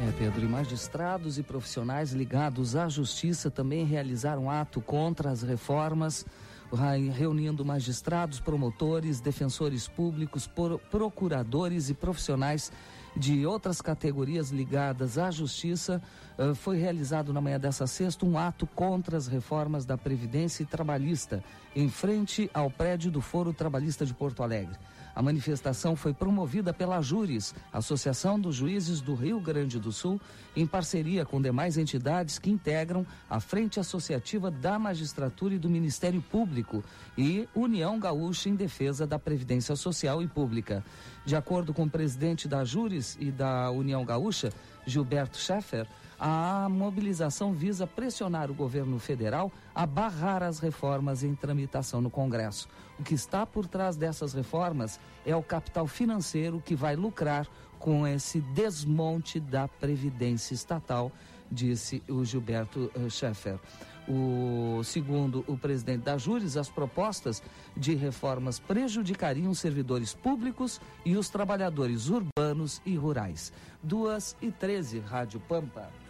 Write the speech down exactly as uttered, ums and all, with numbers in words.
É, Pedro, e magistrados e profissionais ligados à justiça também realizaram ato contra as reformas, reunindo magistrados, promotores, defensores públicos, procuradores e profissionais de outras categorias ligadas à justiça. Uh, foi realizado na manhã dessa sexta um ato contra as reformas da Previdência e Trabalhista, em frente ao prédio do Foro Trabalhista de Porto Alegre. A manifestação foi promovida pela Júris, Associação dos Juízes do Rio Grande do Sul, em parceria com demais entidades que integram a Frente Associativa da Magistratura e do Ministério Público e União Gaúcha em Defesa da Previdência Social e Pública. De acordo com o presidente da Júris e da União Gaúcha, Gilberto Scheffer, a mobilização visa pressionar o governo federal a barrar as reformas em tramitação no Congresso. O que está por trás dessas reformas é o capital financeiro que vai lucrar com esse desmonte da Previdência Estatal, disse o Gilberto uh, Scheffer. O, segundo o presidente da Júris, as propostas de reformas prejudicariam os servidores públicos e os trabalhadores urbanos e rurais. duas e treze, Rádio Pampa.